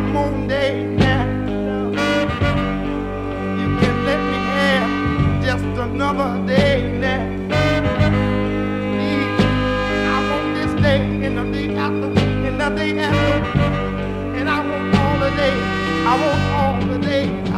one more day now. You can let me have just another day now. Please, I want this day and the day after and the day after. And I want all the day. I want all the day.